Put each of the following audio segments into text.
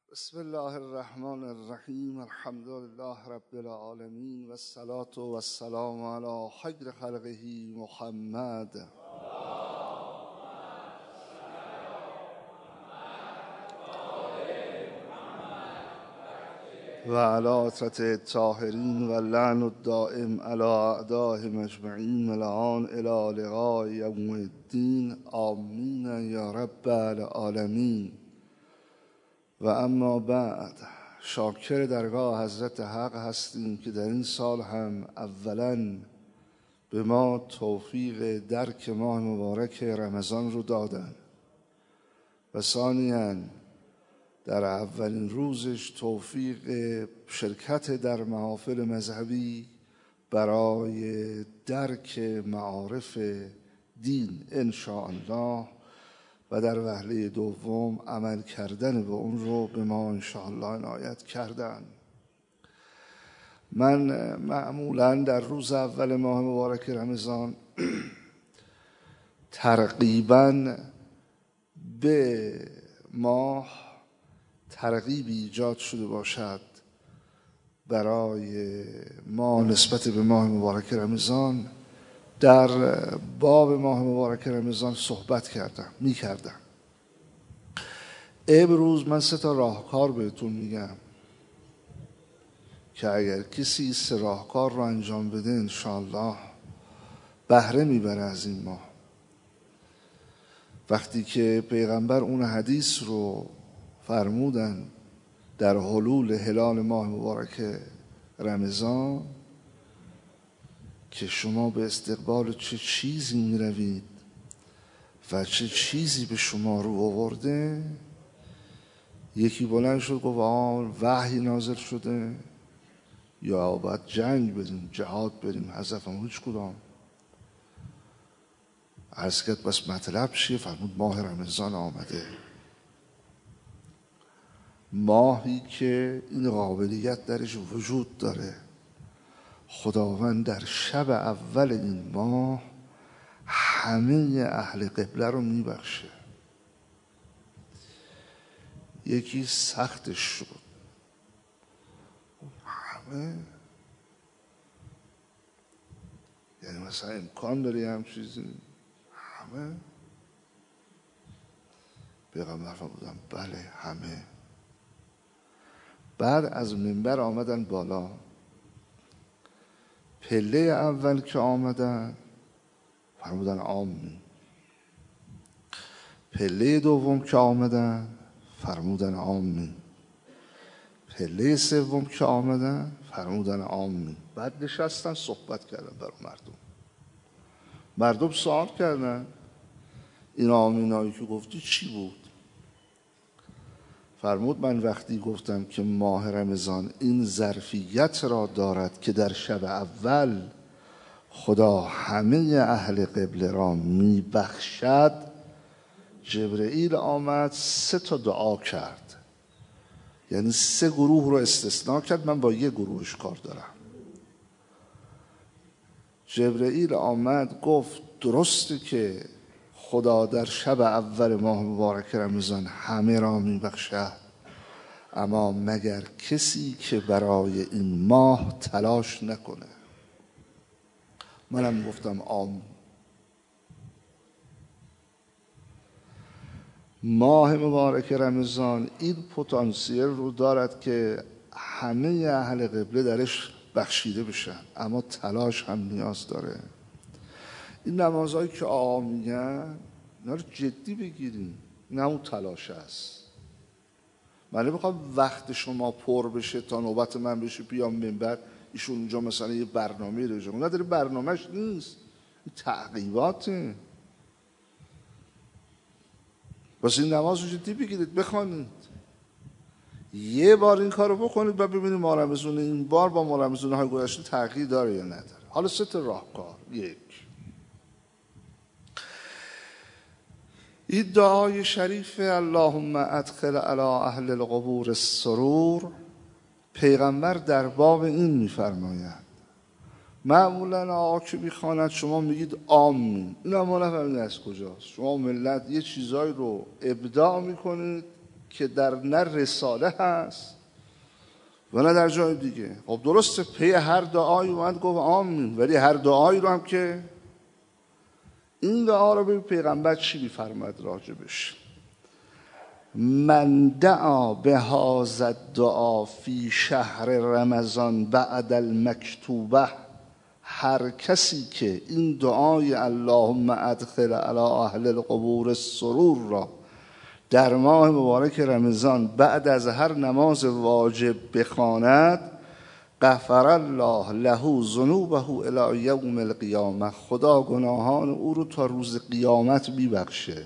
بسم الله الرحمن الرحیم. الحمد لله رب العالمین و الصلاة و السلام علی خیر خلقه محمد و علی عترة الطاهرین و لعن الدائم علی اعدائهم اجمعین الان الی لقاء یوم الدین. آمین یا رب العالمین. و اما بعد، شاکر درگاه حضرت حق هستیم که در این سال هم اولا به ما توفیق درک ماه مبارک رمضان رو دادن و ثانیاً در اولین روزش توفیق شرکت در محافل مذهبی برای درک معارف دین انشاءالله و در وهله دوم عمل کردن به اون رو به ما انشاءالله عنایت کردن. من معمولا در روز اول ماه مبارک رمضان ترغیباً به ماه ترغیبی ایجاد شده باشد برای ما نسبت به ماه مبارک رمضان در باب ماه مبارک رمضان صحبت میکردم. امروز من 3 راهکار بهتون میگم که اگر کسی 3 راهکار رو انجام بده انشاءالله بهره میبره از این ماه. وقتی که پیغمبر اون حدیث رو فرمودن در حلول هلال ماه مبارک رمضان که شما به استقبال چه چیزی می روید و چه چیزی به شما رو آورده، یکی بلند شد گفت وحی نازل شده یا باید جنگ بریم جهاد بریم. حذفم هیچ کدام. عرض کرد بس مطلب چیه؟ فرمود ماه رمضان آمده، ماهی که این قابلیت درش وجود داره. خداوند در شب اول این ماه همه اهل قبله رو میبخشه. یکی سختش شد، همه یعنی مثلا امکان داری هم چیزی همه پیغمبر فرمودن بله همه. بعد از منبر آمدن بالا، پله اول که آمدن فرمودن آمین، پله دوم که آمدن فرمودن آمین، پله سوم که آمدن فرمودن آمین. بعد نشستن صحبت کردن برای مردم سوال کردن این آمینایی که گفتی چی بود؟ فرمود من وقتی گفتم که ماه رمضان این ظرفیت را دارد که در شب اول خدا همه اهل قبله را میبخشد، جبرئیل آمد 3 دعا کرد، یعنی 3 گروه رو استثناء کرد. من با 1 گروهش کار دارم. جبرئیل آمد گفت درسته که خدا در شب اول ماه مبارک رمضان همه را میبخشد، اما مگر کسی که برای این ماه تلاش نکنه. منم گفتم آمین. ماه مبارک رمضان این پتانسیل رو دارد که همه اهل قبله درش بخشیده بشن، اما تلاش هم نیاز داره. این نمازهایی که آقا میگن اینا رو جدی بگیریم، نه اون تلاش است. من نمیخوام وقت شما پر بشه تا نوبت من بشه بیام منبر ایشون اونجا مثلا یه برنامه رو اون نداره. برنامهش نیست، این تعقیباته. بس این نماز رو جدی بگیرید، بخوانید. یه بار این کارو بکنید و ببینید ماه رمضان این بار با ماه رمضان های گذشته تغییر داره یا نداره. حالا 3 راهکار. 1، این دعای شریف اللهم ادخل علی اهل القبور السرور، پیغمبر در باب این میفرماید. معمولا آقا که میخواند شما میگید آمین، این هم نفهمید از کجاست. شما ملت یه چیزایی رو ابداع میکنید که در نه رساله هست و نه در جای دیگه. خب درسته پی هر دعایی اومد گفت آمین، ولی هر دعایی رو هم که این دعا رو به پیغمبر چی می‌فرماید راجبش؟ من دعا به هذا الدعا فی شهر رمضان بعد المکتوبه، هر کسی که این دعای اللهم ادخل علی اهل القبور السرور را در ماه مبارک رمضان بعد از هر نماز واجب بخواند، غفر الله له ذنوبه الی یوم القیامه، خدا گناهان او رو تا روز قیامت میبخشه.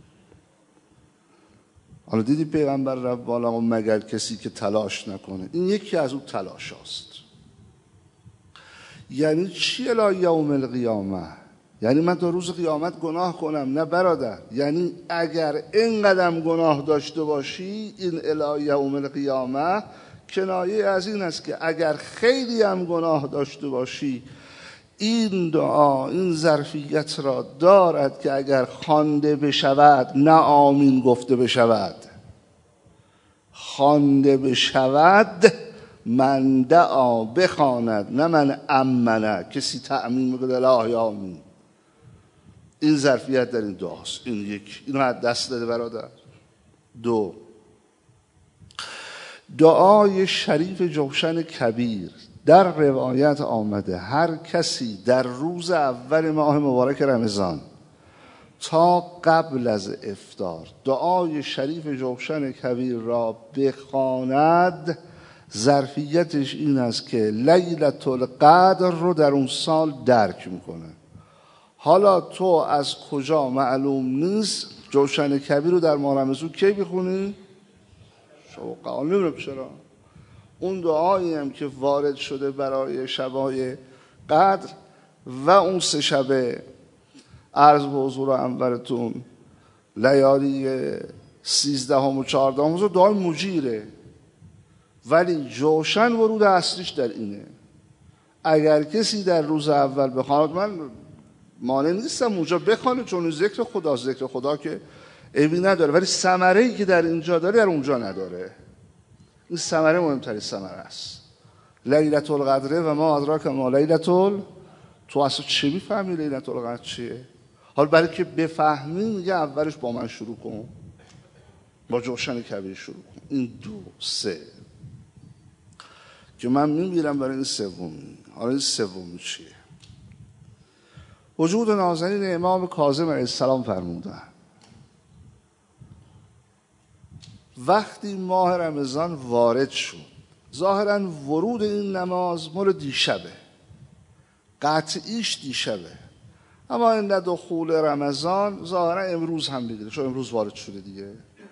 حالا دیدی پیغمبر رفت بالا مگر کسی که تلاش نکنه؟ این یکی از اون تلاش هاست. یعنی چی الی یوم القیامه؟ یعنی من تا روز قیامت گناه کنم؟ نه برادر، یعنی اگر این قدم گناه داشته باشی، این الی یوم القیامه کنایه از این است که اگر خیلی هم گناه داشته باشی، این دعا این ظرفیت را دارد که اگر خوانده بشود نه آمین گفته بشود، خوانده بشود، من دعا بخواند نه من امنه، کسی تأمین میکنه لا آمین. این ظرفیت در این دعاست. این یک، اینو از دست داده برادر. دو، دعای شریف جوشن کبیر در روایت آمده هر کسی در روز اول ماه مبارک رمضان تا قبل از افطار دعای شریف جوشن کبیر را بخواند، ظرفیتش این است که لیلة القدر رو در اون سال درک میکنه. حالا تو از کجا معلوم نیست جوشن کبیر رو در ماه رمضان کی بخونی؟ شوقا نمیدونم چرا. اون دعایی هم که وارد شده برای شبای قدر و اون 3 شب عرض به حضور انورتون لیالی 13 و 14 دعای مجیره، ولی جوشن ورود اصلیش در اینه. اگر کسی در روز اول بخواند، من مانع نیستم اونجا بخوانه چون ذکر خدا، ذکر خدا که عیبی نداره، ولی ثمره‌ای که در اینجا داره در اونجا نداره. این ثمره مهمترین ثمره است. لیلة القدر و ما ادراک ما لیلة ال، تو اصلا چه میفهمی لیلة القدر چیه؟ حالا برای که بفهمی میگه اولش با من شروع کن، با جوشن کبیر شروع کن. این 2 3 که من میمیرم برای این سومی. حالا این سومی چیه؟ وجود نازنین امام کاظم علیه السلام فرمودن وقتی ماه رمضان وارد شد، ظاهرا ورود این نماز مال دیشبه، قطعیش دیشبه، اما این دخول رمضان ظاهرا امروز هم بگیره چون امروز وارد شده دیگه،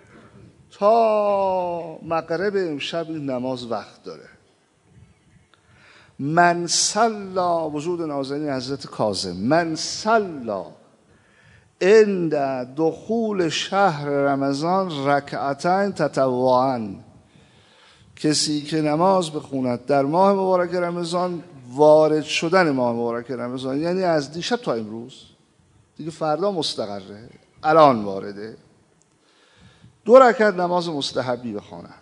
تا مغرب امشب این نماز وقت داره. من صلا، وجود نازنین حضرت کاظم، من صلا عند دخول شهر رمضان رکعتین تطوعا، کسی که نماز بخوند در ماه مبارک رمضان، وارد شدن ماه مبارک رمضان یعنی از دیشب تا امروز دیگه، فردا مستقره، الان وارده، 2 رکعت نماز مستحبی بخواند.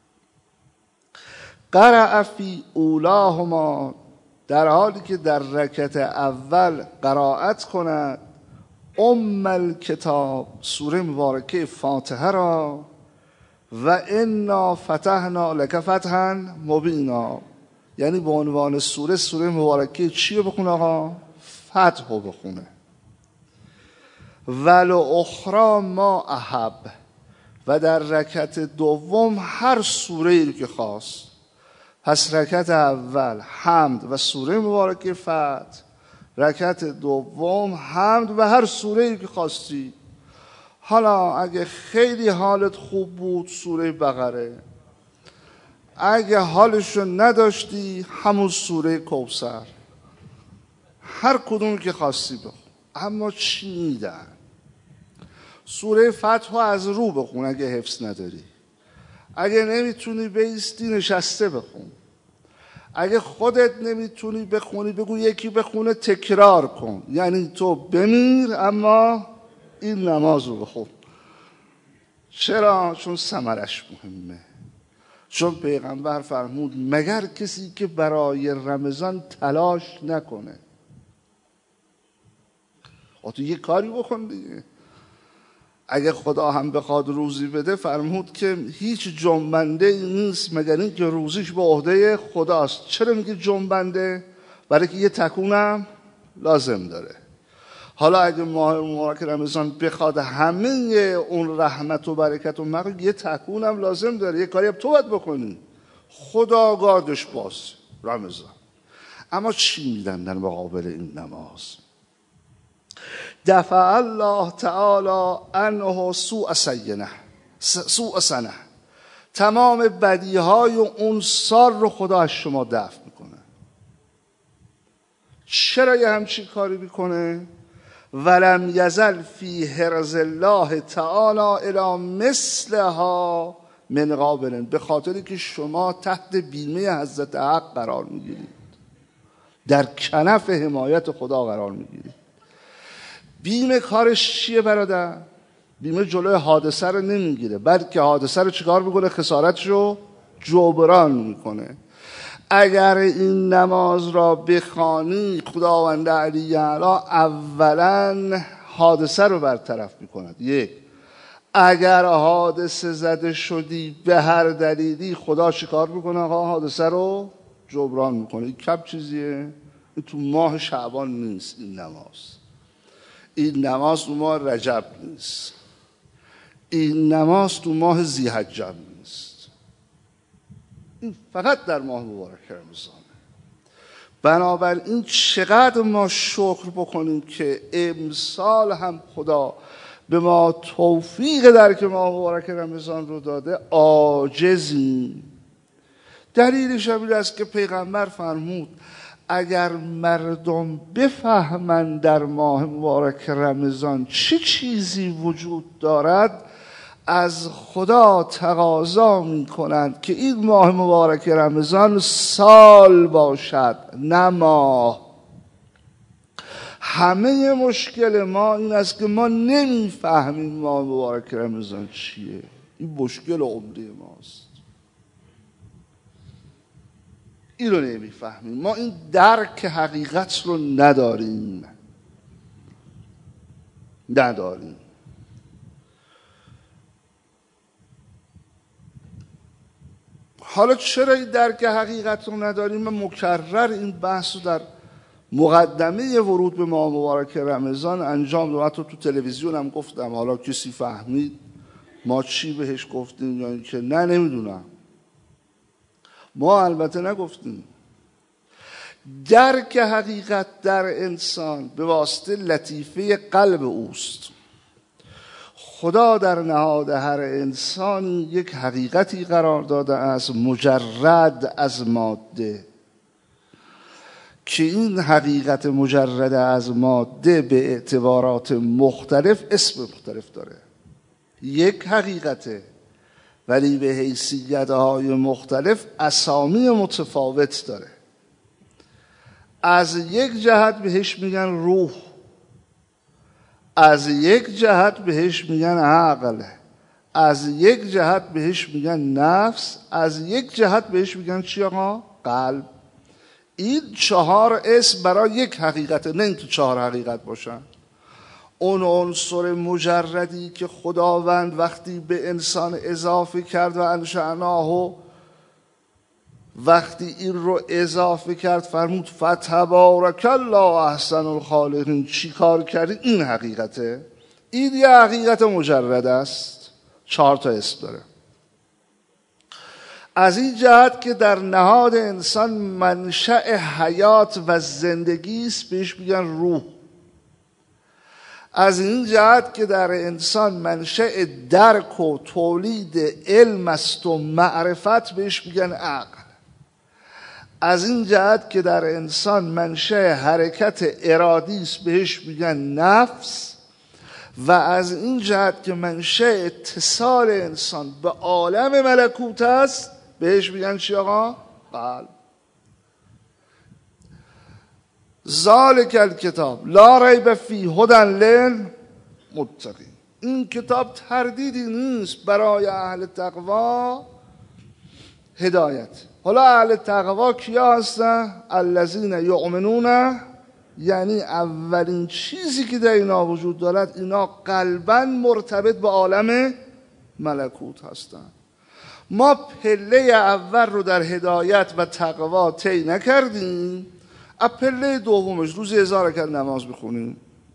قرأ فی اولاهما، در حالی که در رکعت اول قرائت کند ام الکتاب، سوره مبارکه فاتحه را، و انا فتحنا لک فتحا مبینا، یعنی به عنوان سوره مبارکه چی رو بخونه آقا؟ فتح رو بخونه. ولو اخرى ما احب، و در رکعت دوم هر سوره رو که خواست. پس رکعت اول حمد و سوره مبارکه فتح، رکعت دوم حمد و هر سوره‌ای که خواستی. حالا اگه خیلی حالت خوب بود سوره بقره، اگه حالشو نداشتی همون سوره کوثر، هر کدومی که خواستی بخون. اما چی میدن؟ سوره فتح از رو بخون اگه حفظ نداری، اگه نمیتونی بایستی نشسته بخون، اگه خودت نمیتونی بخونی بگو یکی بخونه تکرار کن، یعنی تو بمیر اما این نماز رو بخون. چرا؟ چون ثمرش مهمه. چون پیغمبر فرمود مگر کسی که برای رمضان تلاش نکنه. تو یه کاری بکن دیگه. اگه خدا هم بخواد روزی بده، فرمود که هیچ جنبنده نیست مگر این که روزیش به عهده خداست. چرا میگه جنبنده؟ برای که یه تکونم لازم داره. حالا اگه ماه مبارک رمضان بخواد همه اون رحمت و برکت و مغفرت، یه تکونم لازم داره. یه کاری هم تو باید بکنی. خدا گاردش باز رمضان. اما چی میدن در مقابل این نماز؟ دفع الله تعالی عنه سوء سنه. تمام بدیهای اون سال رو خدا از شما دفع میکنه. چرا یه همچین کاری میکنه؟ ولم یزل فی حرز الله تعالی الی مثلها من قابل. به خاطری که شما تحت بیمه حضرت حق قرار میگیرید، در کنف حمایت خدا قرار میگیرید. بیمه کارش چیه برادر؟ بیمه جلوی حادثه رو نمیگیره، بلکه حادثه رو چیکار میکنه؟ خسارتش رو جبران میکنه. اگر این نماز را بخوانی، خداوند علی اعلی اولا حادثه رو برطرف میکند. یک، اگر حادثه زده شدی به هر دلیلی، خدا چیکار میکنه؟ آقا حادثه رو جبران میکنه. این کم چیزیه؟ این تو ماه شعبان نیست. این نماز تو ماه رجب نیست. این نماز تو ماه ذی‌حجه نیست. این فقط در ماه مبارک رمضانه. بنابراین چقدر ما شکر بکنیم که امسال هم خدا به ما توفیق درک ماه مبارک رمضان رو داده. عاجزیم. دلیلش این است که پیغمبر فرمود اگر مردم بفهمن در ماه مبارک رمضان چه چیزی وجود دارد، از خدا تقاضا می کنند که این ماه مبارک رمضان سال باشد نه ماه. همه مشکل ما این است که ما نمیفهمیم ماه مبارک رمضان چیه. این مشکل عمده ماست. این رو نمیفهمیم. ما این درک حقیقت رو نداریم. حالا چرا این درک حقیقت رو نداریم؟ من مکرر این بحث رو در مقدمه ورود به ماه مبارک رمضان انجام دادم. حتی تو تلویزیون هم گفتم. حالا کسی فهمید ما چی بهش گفتیم یا اینکه نه، نمیدونم. ما البته نگفتیم. درک حقیقت در انسان به واسطه لطیفه قلب اوست. خدا در نهاد هر انسانی یک حقیقتی قرار داده است مجرد از ماده، که این حقیقت مجرد از ماده به اعتبارات مختلف اسم مختلف داره. یک حقیقته ولی به حیثیت‌های مختلف اسامی متفاوت داره. از یک جهت بهش میگن روح، از یک جهت بهش میگن عقل، از یک جهت بهش میگن نفس، از یک جهت بهش میگن چی آقا؟ قلب. این 4 اسم برای یک حقیقته، نه این تو 4 حقیقت باشن. اون عنصر مجردی که خداوند وقتی به انسان اضافه کرد و انشأناه، وقتی این رو اضافه کرد فرمود فتبارک الله احسن الخالقین. چی کار کردی؟ این حقیقته. این یه حقیقت مجرد است، 4 تا اسم داره. از این جهت که در نهاد انسان منشأ حیات و زندگی است بهش میگن روح. از این جهت که در انسان منشأ درک و تولید علم است و معرفت بهش میگن عقل. از این جهت که در انسان منشأ حرکت ارادی است بهش میگن نفس. و از این جهت که منشأ اتصال انسان به عالم ملکوت است بهش میگن چی آقا؟ قلب. ذالک الکتاب لا ریب فیه هدی للمتقین. این کتاب تردیدی نیست برای اهل تقوا هدایت. حالا اهل تقوا کیا هستن؟ الذین یؤمنون، یعنی اولین چیزی که در اینا وجود دارد اینا قلباً مرتبط به عالم ملکوت هستند. ما پله اول رو در هدایت و تقوا طی نکردیم، از پله دومش روزی 1000 رکعت نماز بخونیم،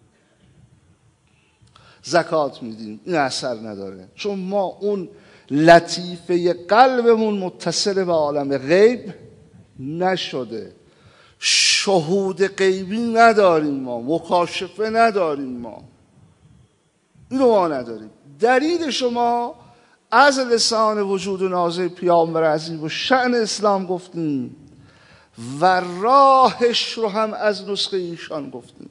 زکات میدیم، این اثر نداره، چون ما اون لطیفه قلبمون متصل به عالم غیب نشده، شهود غیبی نداریم، ما مکاشفه نداریم، ما اینو ما نداریم. دلیل شما از لسان وجود نازل پیامبر عظیم و شأن اسلام گفتیم و راهش رو هم از نسخه ایشان گفتیم.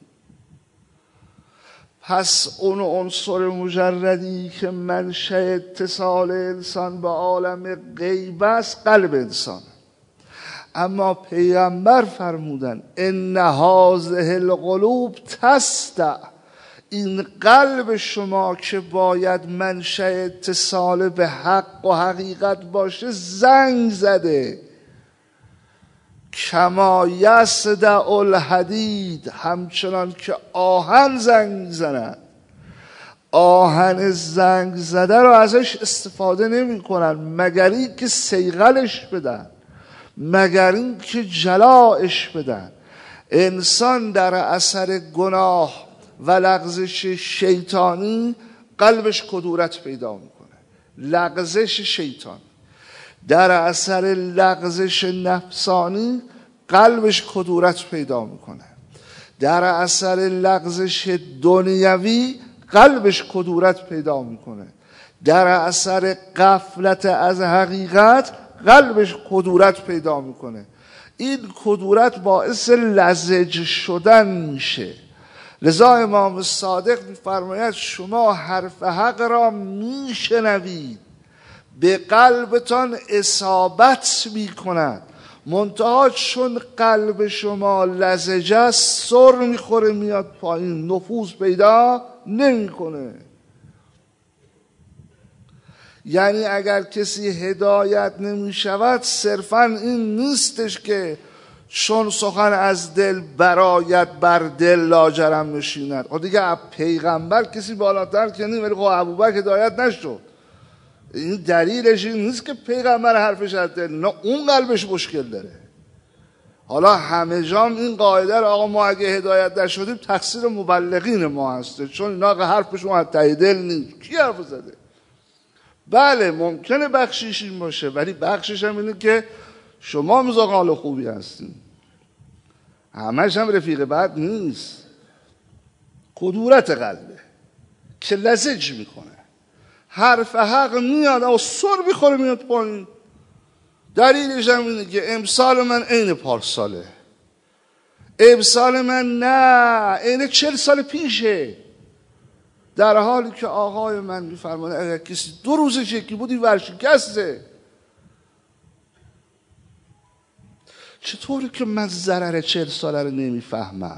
پس اون عنصر مجردی که منشأ اتصال انسان به عالم غیب است قلب انسان، اما پیغمبر فرمودن ان هذه القلوب تستع، این قلب شما که باید منشأ اتصال به حق و حقیقت باشه زنگ زده. کما یصدع الحدید، همچنان که آهن زنگ میزنند. آهن زنگ زده رو ازش استفاده نمی کنن مگر این که صیقلش بدن، مگر این که جلاش بدن. انسان در اثر گناه و لغزش شیطانی قلبش کدورت پیدا میکنه. لغزش شیطانی در اثر لغزش نفسانی قلبش کدورت پیدا میکنه. در اثر لغزش دنیوی قلبش کدورت پیدا میکنه. در اثر غفلت از حقیقت قلبش کدورت پیدا میکنه. این کدورت باعث لزج شدن میشه. لذا امام صادق میفرماید شما حرف حق را میشنوید، به قلبتان اصابت میکند، منتها چون قلب شما لزجه است سر میخوره میاد پایین، نفوذ پیدا نمیکنه. یعنی اگر کسی هدایت نمیشود صرفا این نیستش که چون سخن از دل برایت بر دل لاجرم نشیند. خب دیگه پیغمبر کسی بالاتر که نیم، ولی خب ابوبکر هدایت نشد. این دلیلش این نیست که پیغمبر حرفش از دل، نه، اون قلبش مشکل داره. حالا همه جام این قاعده رو آقا ما اگه هدایت نشدیم تقصیر مبلغین ما هسته، چون اینا حرفشون از ته دل نیست. کی حرف زده؟ بله ممکنه بخشش این باشه، ولی بخشش هم اینه که شما مزاق حال خوبی هستین، همش هم رفیق بد نیست. کدورت قلبه که لزج میکنه، حرف حق میاد و سر میخوره میاد پایین. دلیلش هم اینه که امسال من عین پارساله، امسال من نه عین 40 سال پیشه، در حالی که آقای من میفرماید اگر کسی 2 روز شکی بود این ورشکسته. چطوری که من ضرر 40 ساله رو نمیفهمم؟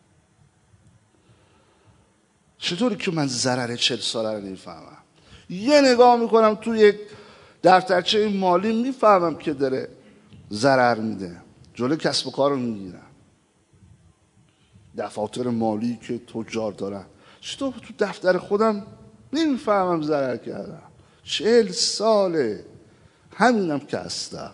چطوری که من ضرر 40 ساله رو نمیفهمم؟ یه نگاه میکنم توی یک دفترچه مالی میفهمم که داره ضرر میده، جلوی کسب و کار رو میگیرم. دفاتر مالی که تجار دارن، چطور تو دفتر خودم نمیفهمم ضرر کردم؟ 40 ساله همینم که هستم،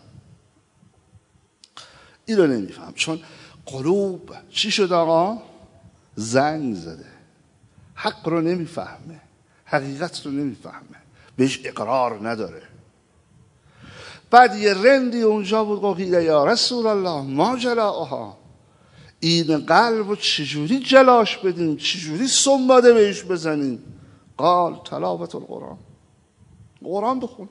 این رو نمیفهم. چون قلوب چی شد آقا؟ زنگ زده، حق رو نمیفهمه، حقیقت رو نمیفهمه، بهش اقرار نداره. بعد یه رندی اونجا بود قیل یا رسول الله ما جلاها، این قلب رو چجوری جلاش بدیم، چجوری سنباده بهش بزنیم؟ قال تلاوت القرآن، قرآن بخون.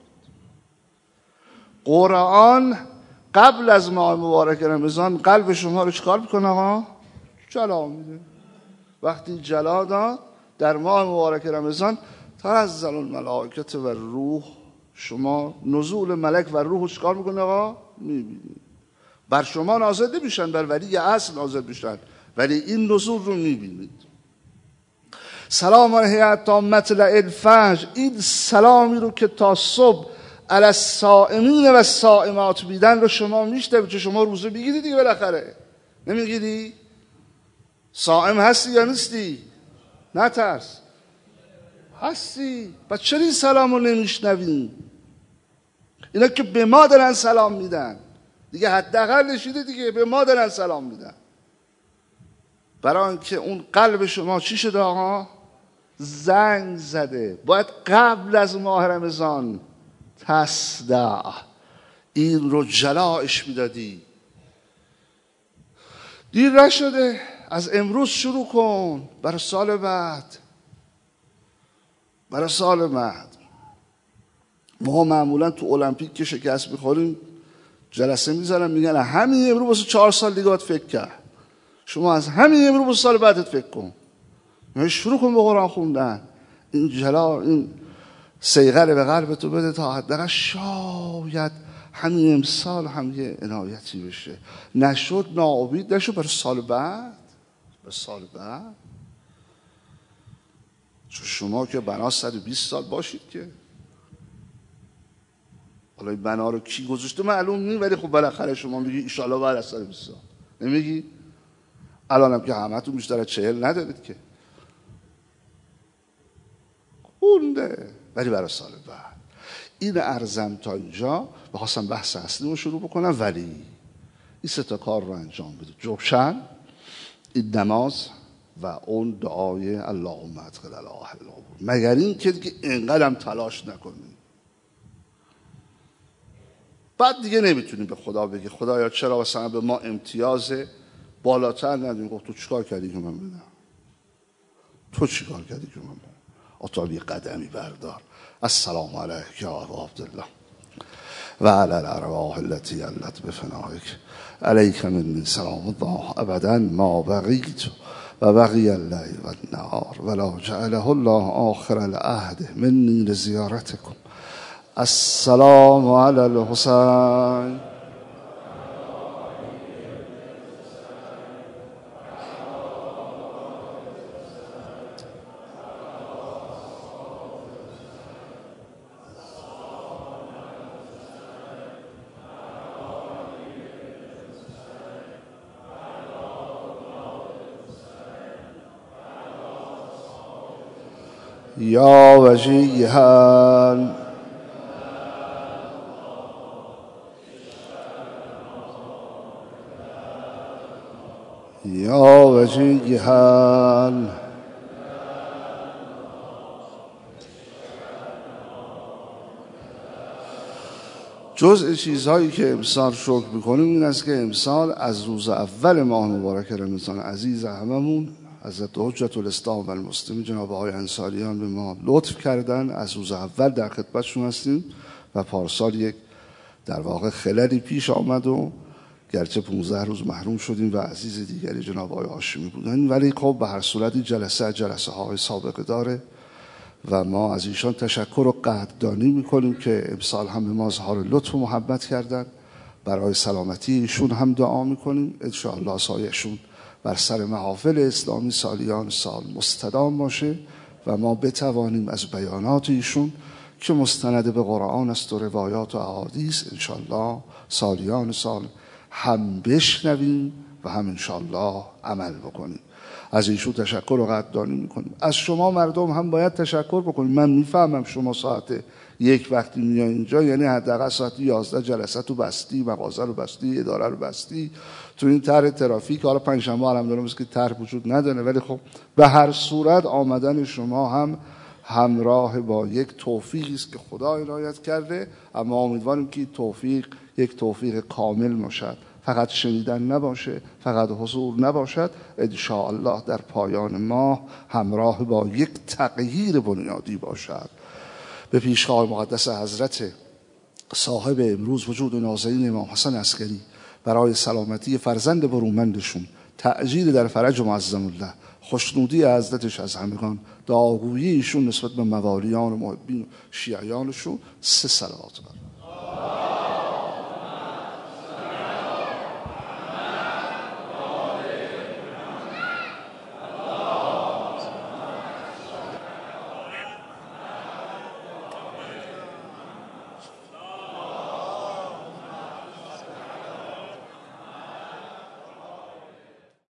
قرآن قبل از ماه مبارک رمضان قلب شما رو چکار میکنه آقا؟ جلا میده. وقتی جلا داد در ماه مبارک رمضان تنزل الملائکه و روح، شما نزول ملک و روح چکار میکنه آقا؟ میبینید. بر شما نازل نمیشن، بر ولی اصل نازل میشن، ولی این نزول رو میبینید. سلام علیه تا مطلع الفجر، این سلامی رو که تا صبح علی الصائمین و الصائمات میدن رو شما میشنوید. چه شما روزه میگیری دیگه بالاخره؟ نمیگیری؟ صائم هستی یا نیستی؟ نترس، هستی. پس چرا این سلام رو نمیشنویم؟ اینا که به ما دارن سلام میدن دیگه، حداقل نشیده دیگه، به ما دارن سلام میدن. برای اینکه اون قلب شما چی شده آقا؟ زنگ زده. باید قبل از ماه رمضان تصدع این رو جلاش میدادی. دیر نشده، از امروز شروع کن برای سال بعد. برای سال بعد ما معمولا تو المپیک که شکست میخوریم جلسه میذارن میگن همین امروز واسه 4 سال دیگه باید فکر کرد. شما از همین امروز واسه سال بعدت فکر کن، شروع کن به قرآن خوندن. این جلا، این صیقل به قلبتو بده تا حداقل شاید همین امسال هم یه عنایتی بشه. نشد ناامید نشو برای سال بعد. برای سال بعد چون شما که بنا 120 سال باشید که، حالا این بنا رو کی گذاشته معلوم نیست، ولی خب بالاخره شما میگی ان شاءالله بعد از 120 سال. نمیگی؟ الانم که همتون بیشتر از 40 ندارید که، خونده، ولی برای سال بعد. این ارزم تا اینجا. بخواستم بحث اصلی رو شروع بکنم، ولی این 3 تا کار رو انجام بده: جوشن، این نماز و اون دعای اللهم ادخل الاهل القبور. مگر این که دیگه اینقدر هم تلاش نکنیم، بعد دیگه نمیتونیم به خدا بگی خدایا چرا مثلا به ما امتیاز بالاتر ندیم. گفت تو چیکار کردی که من بدم؟ تو چیکار کردی که من بدم؟ اطالی قدمی بردار. السلام علیک یا ابا عبدالله و علی الارواح التي علت بفنائک، علیک منی سلام الله ابدا ما بقیت و بقی اللیل و النهار ولا جعله الله آخر العهد منی لزیارتکم. السلام علی الحسین. یا وجیها یا وجیها جزء چیزهایی که امسال شکر میکنیم این است که امسال از روز اول ماه مبارک رمضان عزیز هممون حضرت حجت الاسلام و المسلمین جناب آقای انصاریان به ما لطف کردن. از روز اول در خدمتشون هستیم و پارسال یک در واقع خللی پیش آمد و گرچه 15 روز محروم شدیم و عزیز دیگری جناب آقای هاشمی بودن، ولی خب به هر صورت جلسه های سابقه داره و ما از ایشان تشکر و قدردانی میکنیم که امسال هم به ما اظهار لطف و محبت کردن. برای سلامتی ایشون هم دعا میکنیم، ان شاء الله سایه‌شون بر سر محافل اسلامی سالیان سال مستدام باشه و ما بتوانیم از بیانات ایشون که مستند به قرآن است و روایات و احادیث ان شاء الله سالیان سال هم بشنویم و هم ان شاء الله عمل بکنیم. از ایشون تشکر و قدردانی میکنیم. از شما مردم هم باید تشکر بکنیم. من میفهمم شما ساعت 1 وقتی میای اینجا، یعنی حداقل ساعت 11 جلسه تو بستی، مغازه رو بستی، اداره رو بستی، تو این طرح ترافیک. حالا پنجشنبه الحمدلله مثل که طرح وجود نداره، ولی خب به هر صورت آمدن شما هم همراه با یک توفیقی است که خدا عنایت کرده. اما امیدواریم که توفیق یک توفیق کامل باشد، فقط شنیدن نباشه، فقط حضور نباشد. ان شاء الله در پایان ماه همراه با یک تغییر بنیادی باشد. به پیشگاه مقدس حضرت صاحب امروز وجود نازنین امام حسن عسکری برای سلامتی فرزند برومندشون، تأجیل در فرج معظم الله، خوشنودی حضرتش از همگان، دعاگویی ایشون نسبت به موالیان و محبین و شیعیانشون 3 صلوات بر